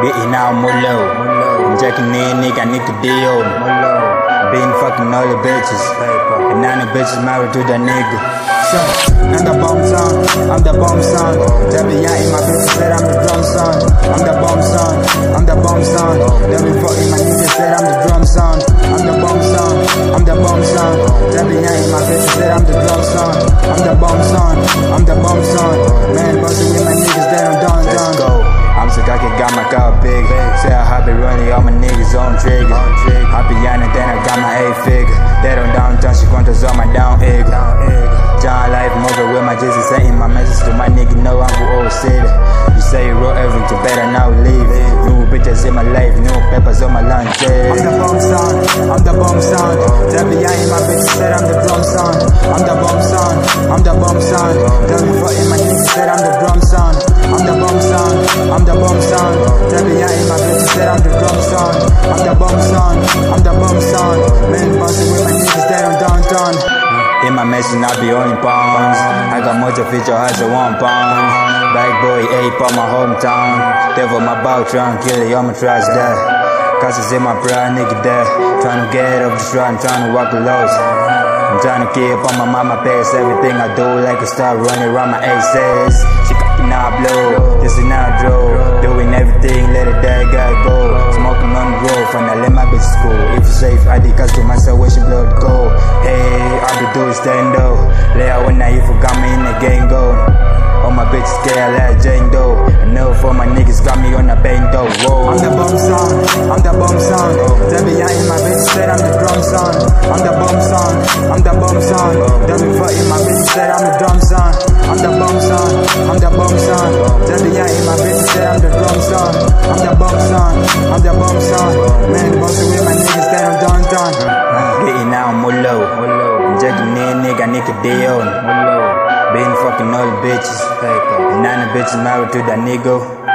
Getting out Mulo. Injecting in nigga, Nicky Dio. Been fucking all the bitches. And now the bitches married to that nigga. So, I'm the bomb son, I'm the bomb son. Debbie in my bitch said I'm the drum son. I'm the bomb son, I'm the bomb son. Debbie fucking my nigga said I'm the drum son. I'm the bomb son, I'm the bomb son. Debbie in my bitch said I'm the drum son. I'm the bomb son, I'm the bomb son. Man, bustin' with my niggas that I'm done. Let's go. I'm sick, I got my car big. Say I hop it running, all my niggas on trigger. I be on it, then I got my A-figure. They don't downtown, she quantas on my down egg. John Life, moving with my Jesus, saying my message to my nigga, know I'm from old city. You say you wrote everything, better now leave. New bitches in my life, new peppers on my lunch. I'm the bomb son, I'm the bomb son. Debbie in my bitch said I'm the drum son. I'm the bomb son, I'm the bomb son. Debbie fucking my nigga said I'm the drum son. I'm the bomb son, I'm the bomb son. Debbie in my bitch said I'm the drum son. I'm the bomb son, I'm the bomb son. Man, bustin' with my niggas that I'm done. In my message, I be only pounds. I got more to feature as a 1 pound. Bad boy, ape on my hometown. Devil my bout, tryna kill it, I'ma trash that. Cause it's in my pride, nigga dead. Tryna get off the stride, I'm tryna walk the lows. I'm tryna keep on my mama pace. Everything I do like a star running around my aces. She got me now blow, this is now draw. Doing everything, let it die, gotta go. Smoking on the road, finna let my bitch school. If you safe, I did cause to myself where she blood go. Hey, all the do is stand up. Lay out when I you forgot me in the game go. All my bitches scared like Jane Doe. Enough for my niggas got me on the bando. Whoa. I'm the bomb son, I'm the bomb son. Debbie in my bitch said I'm the drum son. I'm the bomb son, I'm the bomb son. Debbie fucking my bitch said I'm the drum son. I'm the bomb son, I'm the bomb son. Debbie in my bitch said I'm the drum son. I'm the bomb son, I'm the bomb son. Man, bustin' with my niggas that I'm done. Getting out Mulo. Injecting in nigga, Nicky Dio. Been fucking all the bitches. And now the bitches married to that nigga.